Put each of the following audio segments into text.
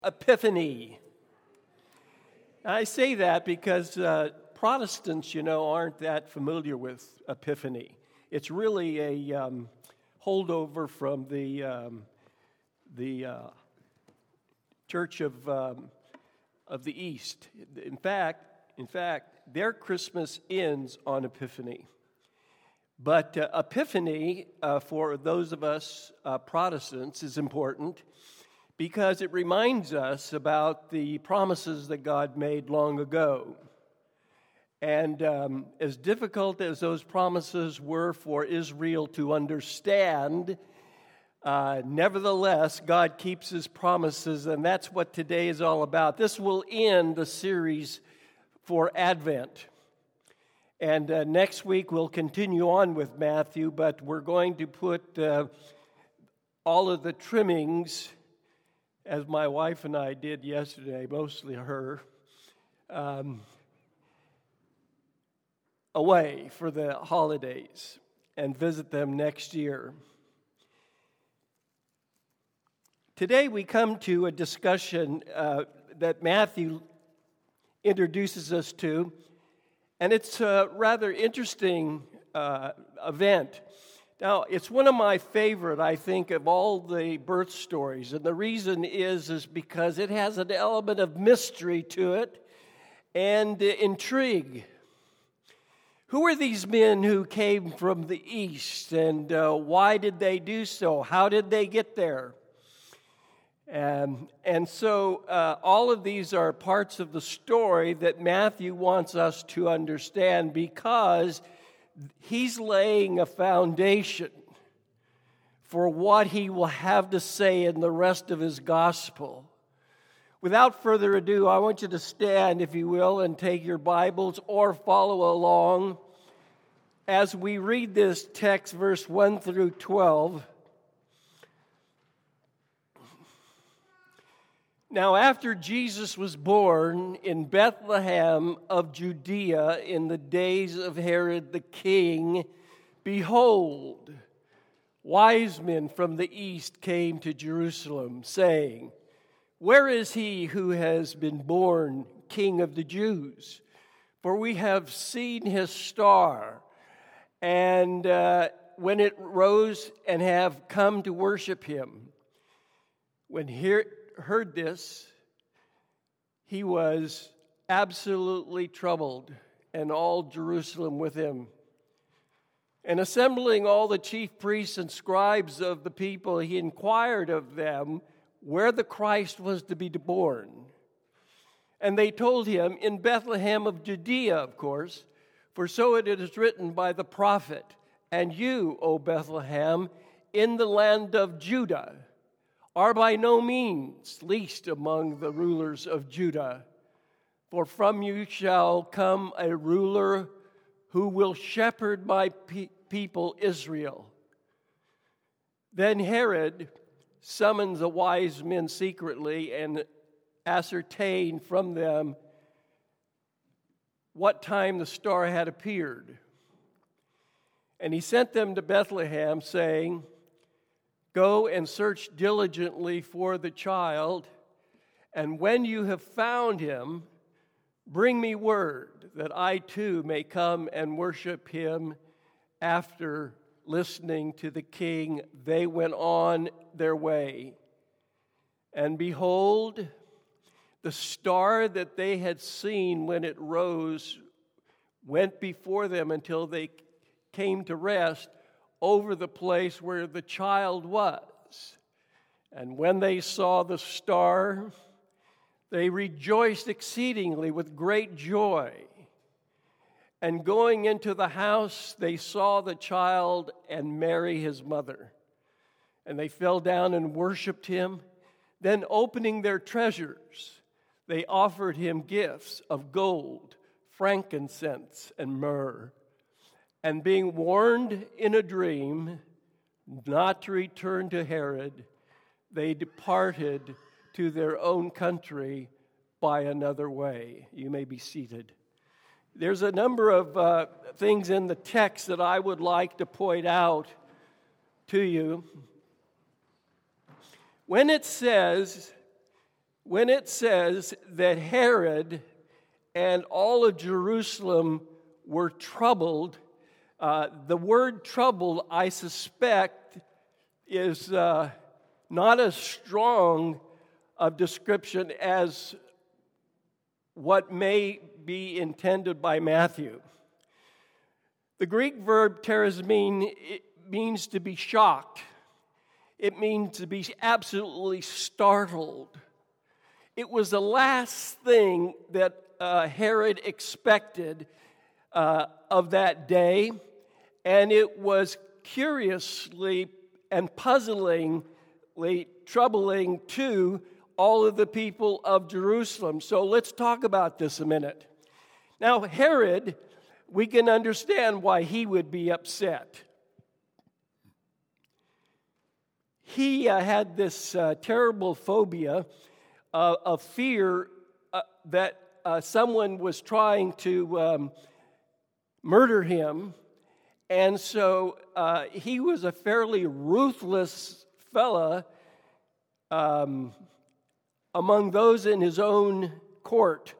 Epiphany. I say that because Protestants, aren't that familiar with Epiphany. It's really a holdover from the Church of the East. In fact, their Christmas ends on Epiphany. But Epiphany, for those of us Protestants, is important because it reminds us about the promises that God made long ago. And as difficult as those promises were for Israel to understand, nevertheless, God keeps His promises, and that's what today is all about. This will end the series for Advent. And next week we'll continue on with Matthew, but we're going to put all of the trimmings, as my wife and I did yesterday, mostly her, away for the holidays and visit them next year. Today we come to a discussion that Matthew introduces us to, and it's a rather interesting event. Now, it's one of my favorite, I think, of all the birth stories, and the reason is because it has an element of mystery to it and intrigue. Who are these men who came from the east, and why did they do so? How did they get there? And so all of these are parts of the story that Matthew wants us to understand because he's laying a foundation for what he will have to say in the rest of his gospel. Without further ado, I want you to stand, if you will, and take your Bibles or follow along as we read this text, verse 1 through 12. Now, after Jesus was born in Bethlehem of Judea in the days of Herod the king, behold, wise men from the east came to Jerusalem, saying, "Where is he who has been born King of the Jews? For we have seen his star, and when it rose, and have come to worship him." When heard this, he was absolutely troubled, and all Jerusalem with him. And assembling all the chief priests and scribes of the people, he inquired of them where the Christ was to be born. And they told him, "In Bethlehem of Judea," of course, "for so it is written by the prophet, and you, O Bethlehem, in the land of Judah, are by no means least among the rulers of Judah. For from you shall come a ruler who will shepherd my people Israel." Then Herod summoned the wise men secretly and ascertained from them what time the star had appeared. And he sent them to Bethlehem, saying, "Go and search diligently for the child, and when you have found him, bring me word that I too may come and worship him." After listening to the king, they went on their way. And behold, the star that they had seen when it rose went before them until they came to rest over the place where the child was. And when they saw the star, they rejoiced exceedingly with great joy. And going into the house, they saw the child and Mary his mother. And they fell down and worshiped him. Then opening their treasures, they offered him gifts of gold, frankincense, and myrrh. And being warned in a dream not to return to Herod, they departed to their own country by another way. You may be seated. There's a number of things in the text that I would like to point out to you. When it says when it says that Herod and all of Jerusalem were troubled, the word troubled, I suspect, is not as strong of description as what may be intended by Matthew. The Greek verb teresmin, it means to be shocked. It means to be absolutely startled. It was the last thing that Herod expected of that day, and it was curiously and puzzlingly troubling to all of the people of Jerusalem. So let's talk about this a minute. Now, Herod, we can understand why he would be upset. He had this terrible phobia of fear that someone was trying to murder him. And so he was a fairly ruthless fella among those in his own court,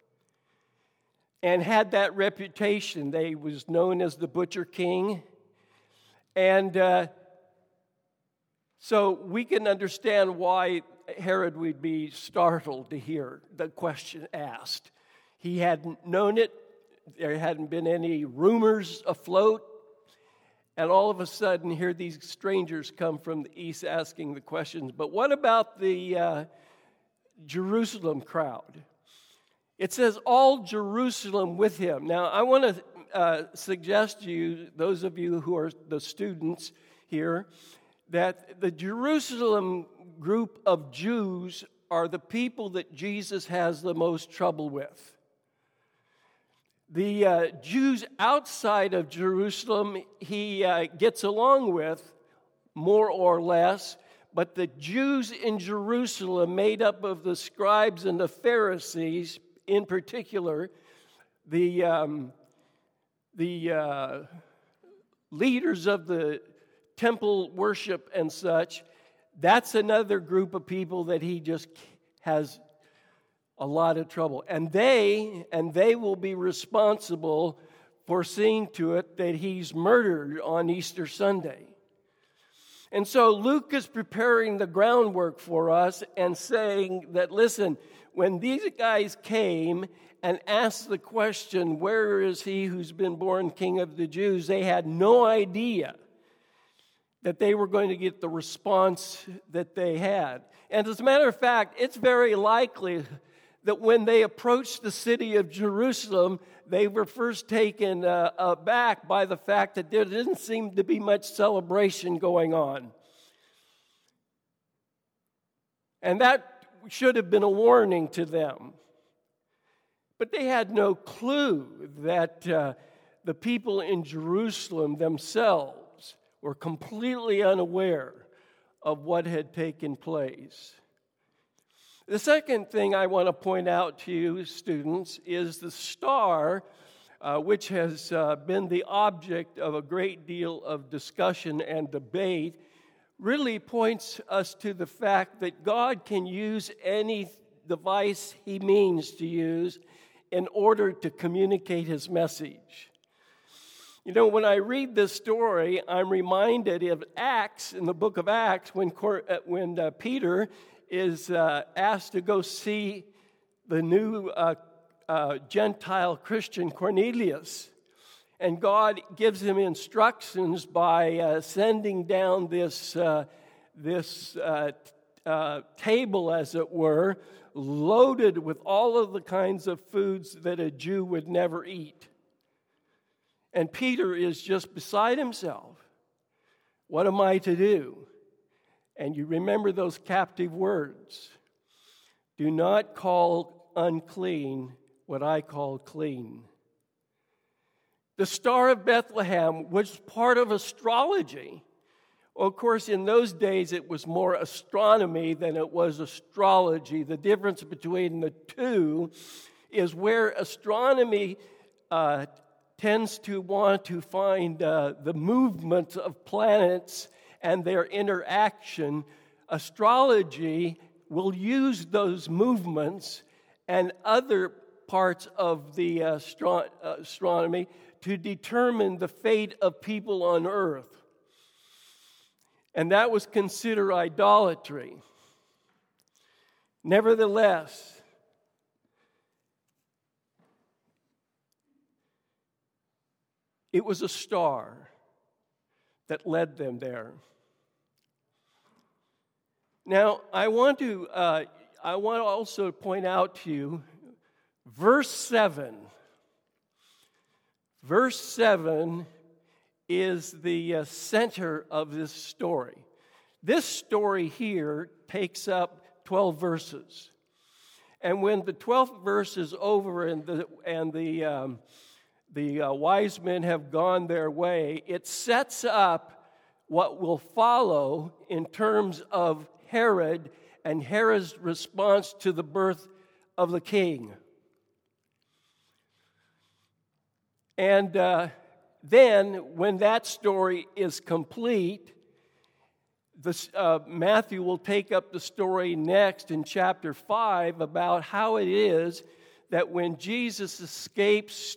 and had that reputation. They was known as the Butcher King. And so we can understand why Herod would be startled to hear the question asked. He hadn't known it. There hadn't been any rumors afloat. And all of a sudden, here these strangers come from the east asking the questions. But what about the Jerusalem crowd? It says, all Jerusalem with him. Now, I want to suggest to you, those of you who are the students here, that the Jerusalem group of Jews are the people that Jesus has the most trouble with. The Jews outside of Jerusalem, he gets along with, more or less, but the Jews in Jerusalem, made up of the scribes and the Pharisees, in particular, the leaders of the temple worship and such, that's another group of people that he just has a lot of trouble. And they will be responsible for seeing to it that he's murdered on Easter Sunday. And so Luke is preparing the groundwork for us and saying that, listen, when these guys came and asked the question, where is he who's been born King of the Jews? They had no idea that they were going to get the response that they had. And as a matter of fact, it's very likely that when they approached the city of Jerusalem, they were first taken aback by the fact that there didn't seem to be much celebration going on. And that should have been a warning to them. But they had no clue that the people in Jerusalem themselves were completely unaware of what had taken place. The second thing I want to point out to you, students, is the star, which has been the object of a great deal of discussion and debate, really points us to the fact that God can use any device he means to use in order to communicate his message. You know, when I read this story, I'm reminded of Acts, in the book of Acts, when Peter is asked to go see the new Gentile Christian Cornelius. And God gives him instructions by sending down this table, as it were, loaded with all of the kinds of foods that a Jew would never eat. And Peter is just beside himself. What am I to do? And you remember those captive words. Do not call unclean what I call clean. The Star of Bethlehem was part of astrology. Well, of course, in those days, it was more astronomy than it was astrology. The difference between the two is where astronomy tends to want to find the movement of planets and their interaction. Astrology will use those movements and other parts of the astronomy to determine the fate of people on earth. And that was considered idolatry. Nevertheless, it was a star that led them there. Now, I want to also point out to you verse 7. Verse 7 is the center of this story. This story here takes up 12 verses. And when the 12th verse is over and the wise men have gone their way, it sets up what will follow in terms of Herod and Herod's response to the birth of the king. And then, when that story is complete, Matthew will take up the story next in chapter 5 about how it is that when Jesus escapes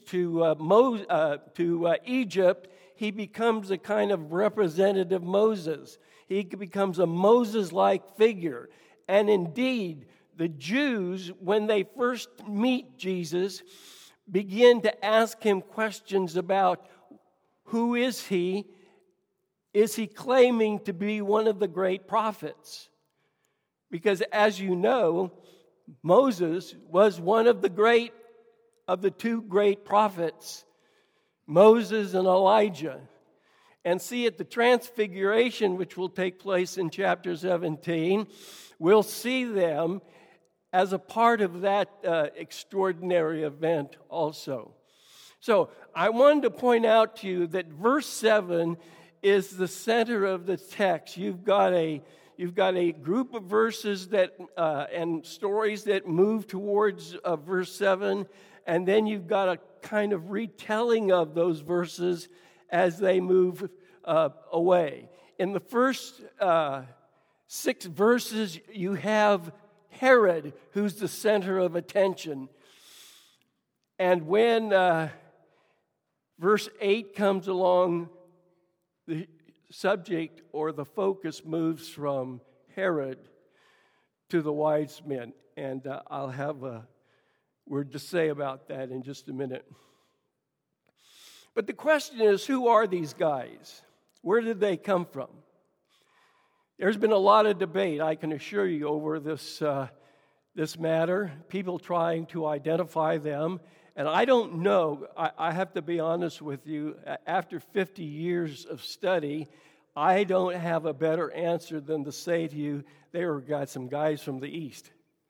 to Egypt, he becomes a kind of representative Moses. He becomes a Moses-like figure. And indeed, the Jews, when they first meet Jesus, begin to ask him questions about who is he? Is he claiming to be one of the great prophets? Because as you know, Moses was one of the two great prophets, Moses and Elijah. And see, at the Transfiguration, which will take place in chapter 17, we'll see them as a part of that extraordinary event also. So I wanted to point out to you that verse 7 is the center of the text. You've got a group of verses that and stories that move towards verse 7, and then you've got a kind of retelling of those verses as they move away. In the first 6 verses, you have Herod, who's the center of attention. And when verse 8 comes along, the subject or the focus moves from Herod to the wise men. And I'll have a word to say about that in just a minute. But the question is, who are these guys? Where did they come from? There's been a lot of debate, I can assure you, over this matter, people trying to identify them. And I don't know, I have to be honest with you, after 50 years of study, I don't have a better answer than to say to you, they got some guys from the East.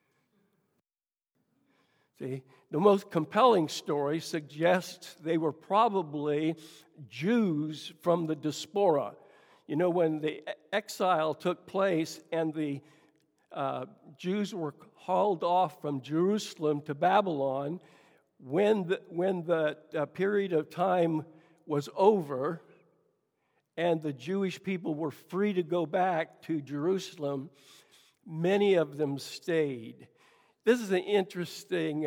See, the most compelling story suggests they were probably Jews from the diaspora. You know, when the exile took place and the Jews were hauled off from Jerusalem to Babylon, when the period of time was over and the Jewish people were free to go back to Jerusalem, many of them stayed. This is an interesting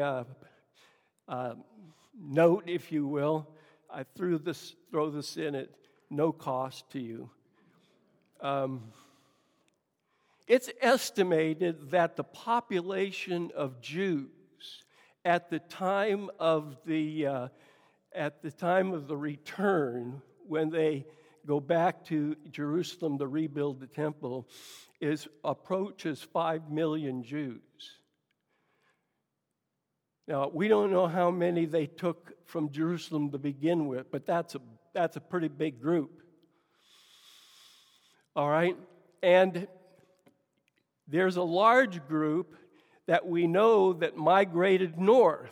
note, if you will. I throw this in at no cost to you. It's estimated that the population of Jews at the time of the return, when they go back to Jerusalem to rebuild the temple, approaches 5 million Jews. Now, we don't know how many they took from Jerusalem to begin with, but that's a pretty big group. All right? And there's a large group that we know that migrated north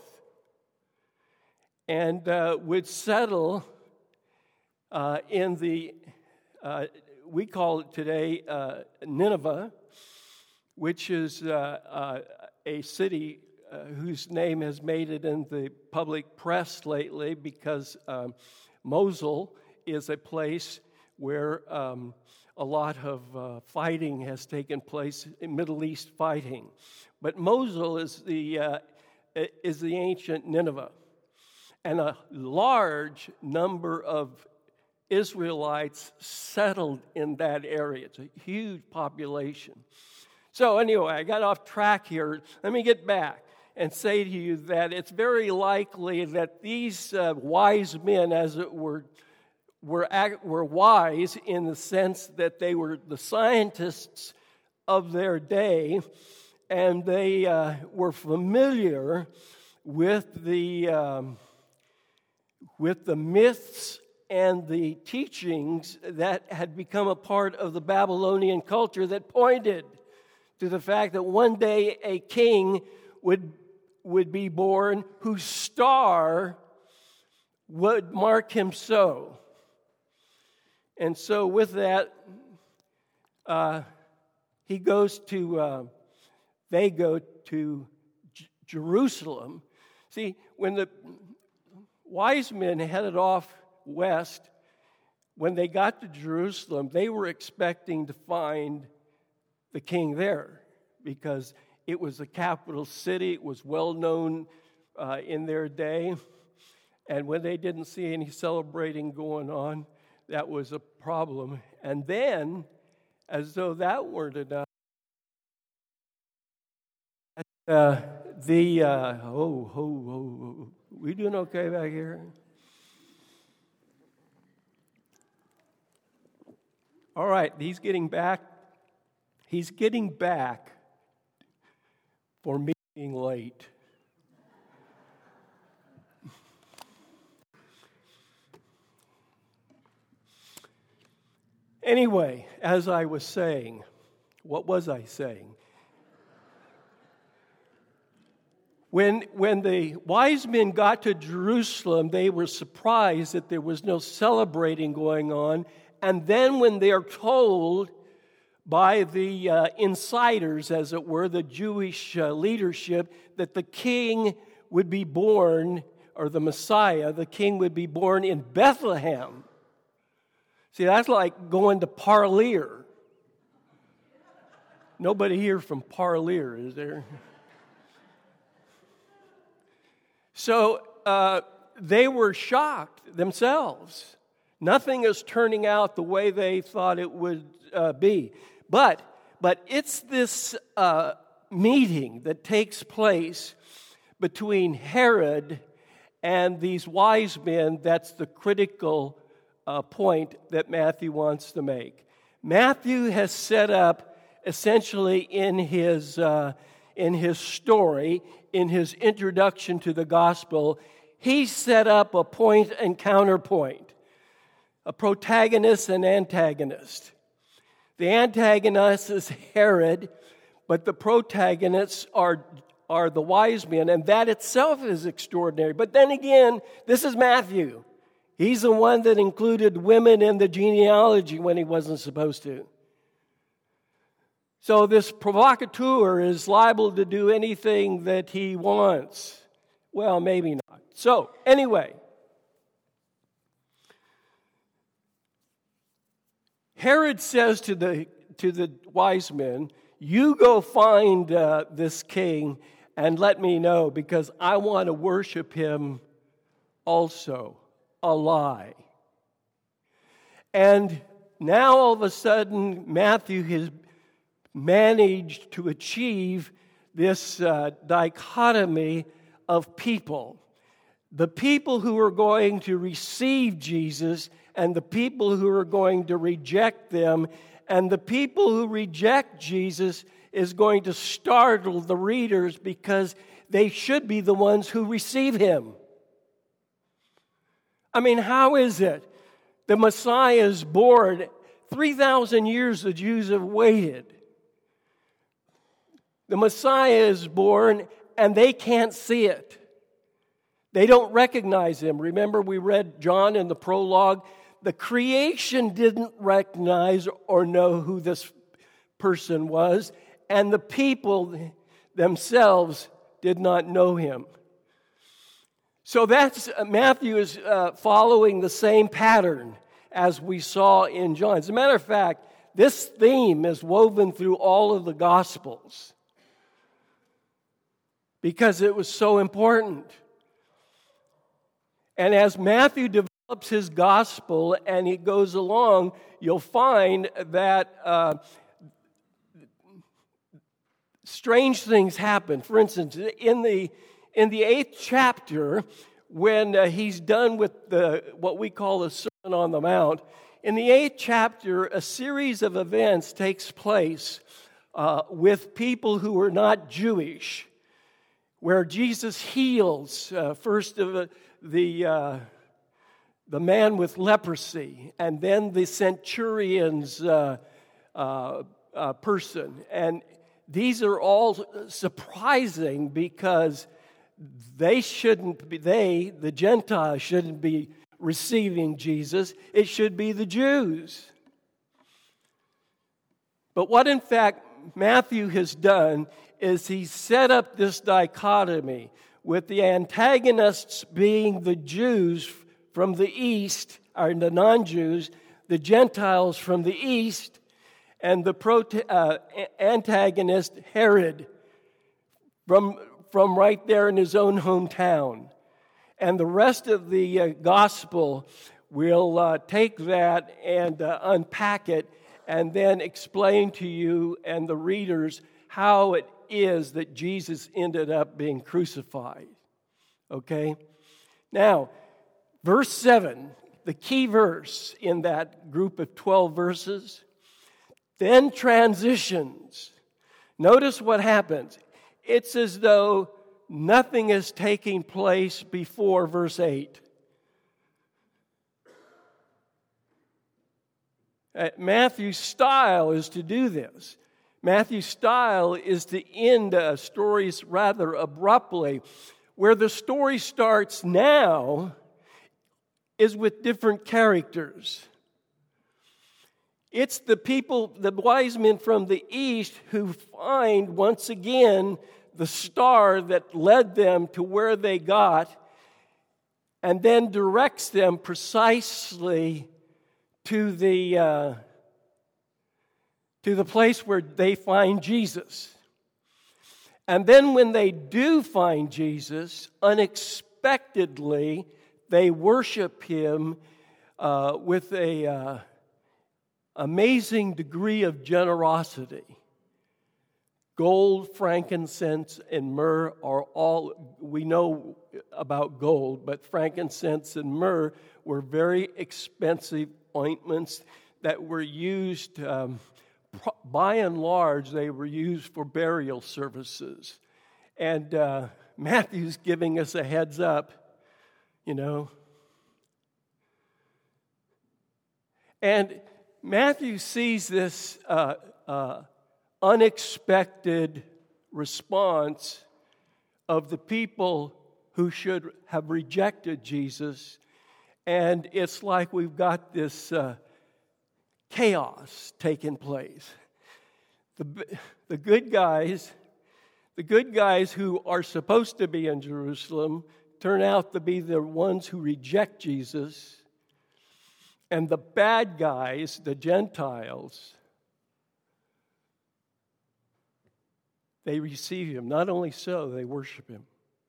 and would settle in the, we call it today Nineveh, which is a city whose name has made it in the public press lately because Mosul is a place where a lot of fighting has taken place, in Middle East fighting. But Mosul is the ancient Nineveh. And a large number of Israelites settled in that area. It's a huge population. So anyway, I got off track here. Let me get back and say to you that it's very likely that these wise men, as it were wise in the sense that they were the scientists of their day, and they were familiar with the myths and the teachings that had become a part of the Babylonian culture that pointed to the fact that one day a king would be born whose star would mark him so. And so with that, they go to Jerusalem. See, when the wise men headed off west, when they got to Jerusalem, they were expecting to find the king there because it was the capital city. It was well known in their day. And when they didn't see any celebrating going on, that was a problem. And then, as though that weren't enough, we doing okay back here? All right, he's getting back. He's getting back for me being late. Anyway, as I was saying, what was I saying? When the wise men got to Jerusalem, they were surprised that there was no celebrating going on. And then when they are told by the insiders, as it were, the Jewish leadership, that the king would be born, or the Messiah, the king would be born in Bethlehem. See, that's like going to Parlier. Nobody here from Parlier, is there? So they were shocked themselves. Nothing is turning out the way they thought it would be. But it's this meeting that takes place between Herod and these wise men that's the critical point that Matthew wants to make. Matthew has set up essentially in his story, in his introduction to the gospel, he set up a point and counterpoint, a protagonist and antagonist. The antagonist is Herod, but the protagonists are the wise men, and that itself is extraordinary. But then again, this is Matthew. He's the one that included women in the genealogy when he wasn't supposed to. So this provocateur is liable to do anything that he wants. Well, maybe not. So, anyway, Herod says to the wise men, "You go find this king and let me know, because I want to worship him also." A lie. And now all of a sudden, Matthew has managed to achieve this dichotomy of people. The people who are going to receive Jesus and the people who are going to reject them. And the people who reject Jesus is going to startle the readers because they should be the ones who receive him. I mean, how is it? The Messiah is born. 3,000 years the Jews have waited. The Messiah is born, and they can't see it. They don't recognize him. Remember, we read John in the prologue. The creation didn't recognize or know who this person was, and the people themselves did not know him. So that's Matthew is following the same pattern. as we saw in John. As a matter of fact, this theme is woven through all of the Gospels because it was so important. And as Matthew develops his Gospel and he goes along, you'll find that strange things happen. For instance, in the 8th chapter, when he's done with what we call the Sermon on the Mount, in the 8th chapter, a series of events takes place with people who are not Jewish, where Jesus heals first of the man with leprosy, and then the centurion's person. And these are all surprising because the Gentiles shouldn't be receiving Jesus. It should be the Jews. But what in fact Matthew has done is he's set up this dichotomy with the antagonists being the Jews from the east, or the non-Jews, the Gentiles from the east, and the antagonist Herod from right there in his own hometown. And the rest of the gospel will take that and unpack it and then explain to you and the readers how it is that Jesus ended up being crucified. Okay? Now, verse 7, the key verse in that group of 12 verses, then transitions. Notice what happens. It's as though nothing is taking place before verse 8. Matthew's style is to do this. Matthew's style is to end stories rather abruptly. Where the story starts now is with different characters. It's the people, the wise men from the east, who find once again the star that led them to where they got, and then directs them precisely to the place where they find Jesus. And then when they do find Jesus, unexpectedly, they worship him with a amazing degree of generosity. Gold, frankincense, and myrrh are all, we know about gold, but frankincense and myrrh were very expensive ointments that were used, by and large, they were used for burial services. And Matthew's giving us a heads up, you know. And Matthew sees this unexpected response of the people who should have rejected Jesus, and it's like we've got this chaos taking place. The good guys who are supposed to be in Jerusalem turn out to be the ones who reject Jesus, and the bad guys, the Gentiles, they receive him. Not only so, they worship him.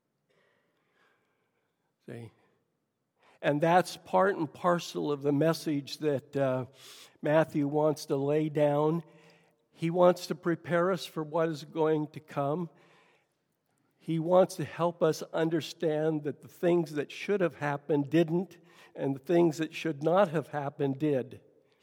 See? And that's part and parcel of the message that Matthew wants to lay down. He wants to prepare us for what is going to come. He wants to help us understand that the things that should have happened didn't, and the things that should not have happened did.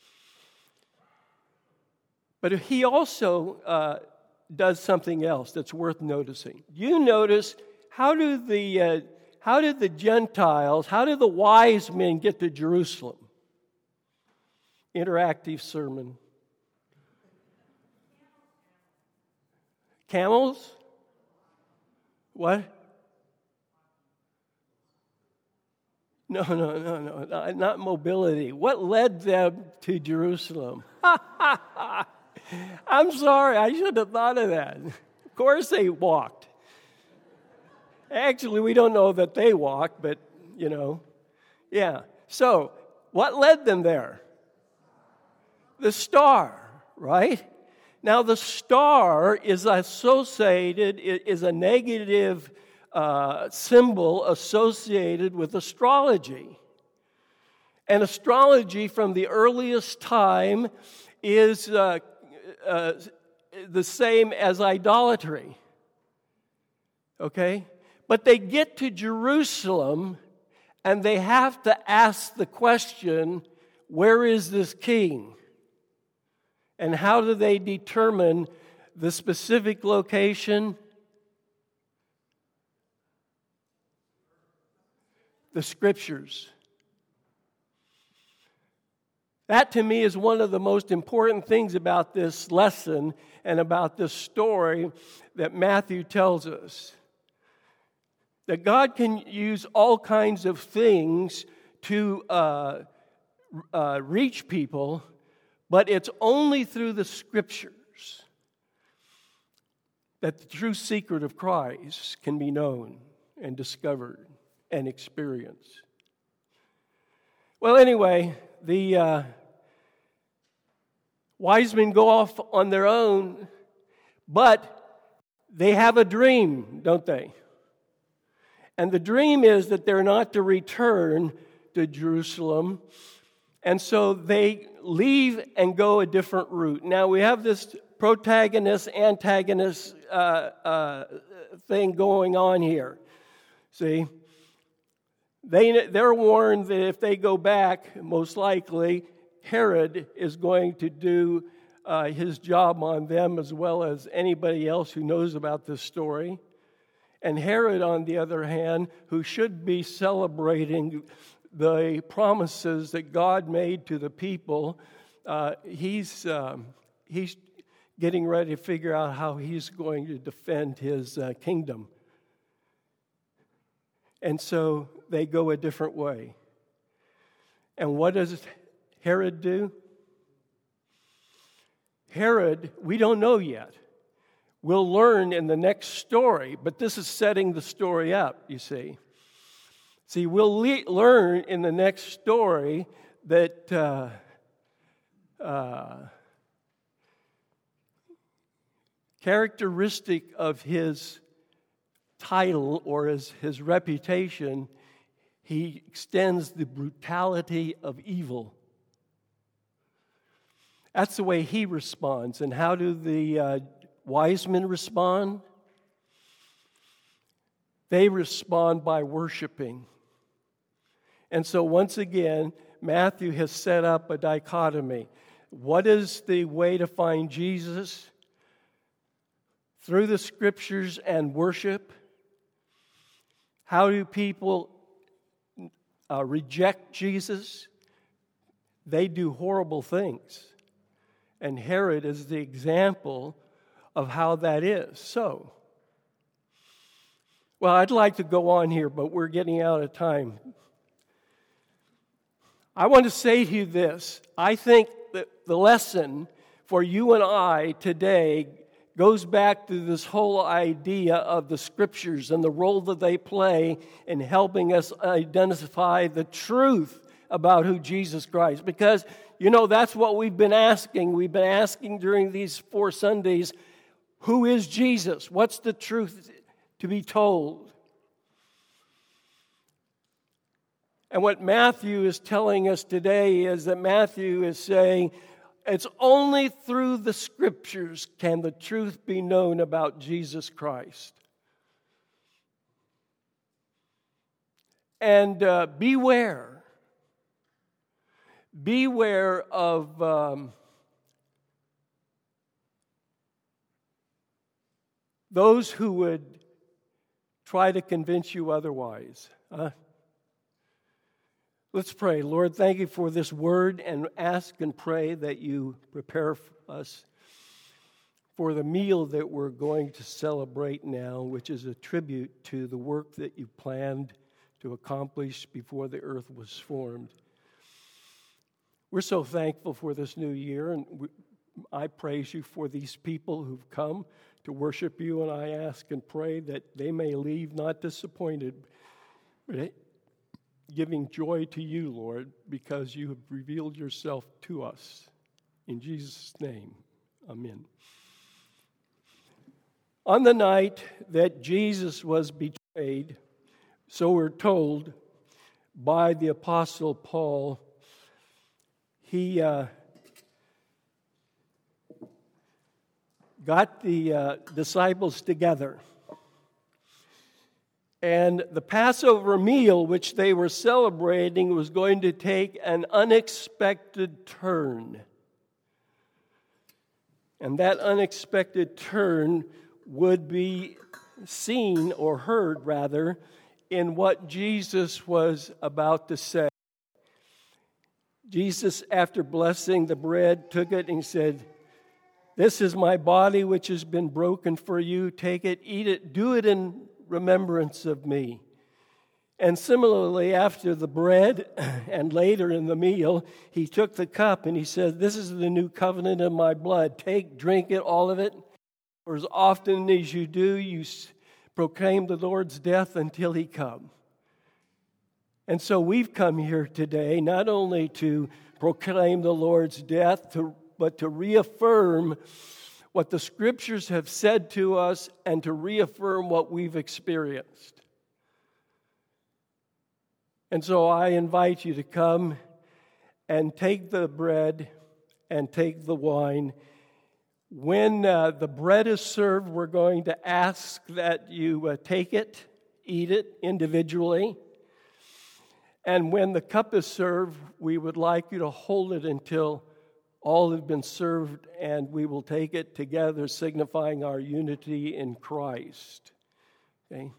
But he also does something else that's worth noticing. You notice, how did the Gentiles, how did the wise men get to Jerusalem? Interactive sermon. Camels? What? No, not mobility. What led them to Jerusalem? I'm sorry, I should have thought of that. Of course they walked. Actually, we don't know that they walked, but, you know. Yeah. So, What led them there? The star, right? Now, the star is associated, it is a negative symbol associated with astrology. And astrology from the earliest time is the same as idolatry. Okay? But they get to Jerusalem and they have to ask the question, where is this king? And how do they determine the specific location? The Scriptures. That to me is one of the most important things about this lesson and about this story that Matthew tells us. That God can use all kinds of things to reach people, but it's only through the Scriptures that the true secret of Christ can be known and discovered and experienced. Well, anyway, the wise men go off on their own, but they have a dream, don't they? And the dream is that they're not to return to Jerusalem, and so they leave and go a different route. Now, we have this protagonist-antagonist thing going on here. See? They're warned that if they go back, most likely, Herod is going to do his job on them as well as anybody else who knows about this story. And Herod, on the other hand, who should be celebrating the promises that God made to the people, he's getting ready to figure out how he's going to defend his kingdom. And so they go a different way. And what does Herod do? Herod, we don't know yet. We'll learn in the next story, but this is setting the story up, you see. See, we'll learn in the next story that characteristic of his title or his reputation, he extends the brutality of evil. That's the way he responds. And how do the wise men respond? They respond by worshiping. And so once again, Matthew has set up a dichotomy. What is the way to find Jesus? Through the Scriptures and worship. How do people reject Jesus? They do horrible things. And Herod is the example of how that is. So, well, I'd like to go on here, but we're getting out of time. I want to say to you this. I think that the lesson for you and I today goes back to this whole idea of the Scriptures and the role that they play in helping us identify the truth about who Jesus Christ. Because, that's what we've been asking. We've been asking during these 4 Sundays, who is Jesus? What's the truth to be told? And what Matthew is telling us today is that Matthew is saying, it's only through the Scriptures can the truth be known about Jesus Christ. And beware. Beware of those who would try to convince you otherwise. Let's pray. Lord, thank you for this word, and ask and pray that you prepare us for the meal that we're going to celebrate now, which is a tribute to the work that you planned to accomplish before the earth was formed. We're so thankful for this new year, and I praise you for these people who've come to worship you, and I ask and pray that they may leave not disappointed, but giving joy to you, Lord, because you have revealed yourself to us. In Jesus' name, amen. On the night that Jesus was betrayed, so we're told by the Apostle Paul, he got the disciples together. And the Passover meal, which they were celebrating, was going to take an unexpected turn. And that unexpected turn would be seen, or heard rather, in what Jesus was about to say. Jesus, after blessing the bread, took it and he said, "This is my body which has been broken for you. Take it, eat it, do it in remembrance of me." And similarly, after the bread and later in the meal, he took the cup and he said, "This is the new covenant in my blood. Take, drink it, all of it. For as often as you do, you proclaim the Lord's death until he come." And so we've come here today not only to proclaim the Lord's death, but to reaffirm what the Scriptures have said to us and to reaffirm what we've experienced. And so I invite you to come and take the bread and take the wine. When the bread is served, we're going to ask that you take it, eat it individually. And when the cup is served, we would like you to hold it until all have been served, and we will take it together, signifying our unity in Christ. Okay?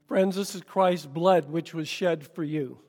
Friends, this is Christ's blood which was shed for you.